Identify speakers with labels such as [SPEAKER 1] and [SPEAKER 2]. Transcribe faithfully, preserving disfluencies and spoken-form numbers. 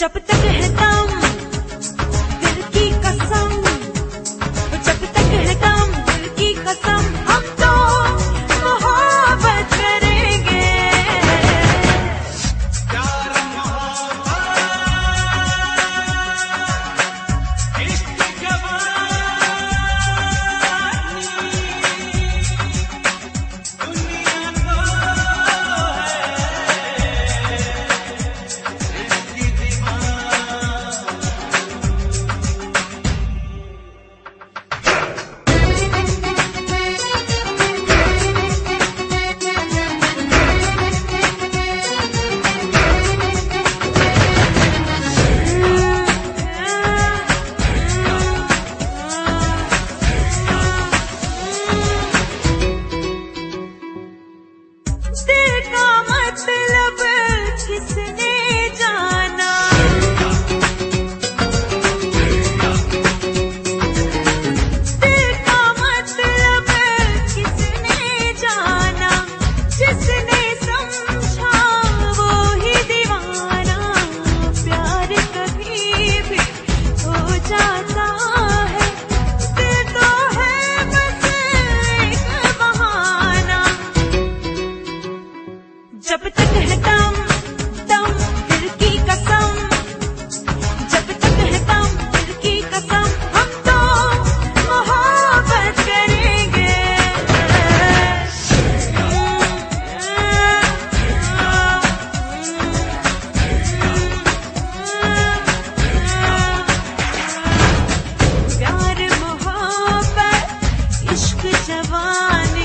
[SPEAKER 1] जब तक है दम दिल की कसम, जब तक है दम दिल की कसम, हम तो मोहब्बत करेंगे। प्यार मोहब्बत इश्क जवानी, दुनिया को दिल का मतलब किसने जाना, दिल का मतलब किसने जाना, जिसने समझा वो ही दीवाना। प्यार कभी भी हो जाता है, दिल तो है बस एक बहाना। जब तक है दम दम दिल की कसम, जब तक है दम दिल की कसम, हम तो मोहब्बत करेंगे। प्यार मोहब्बत इश्क जवानी।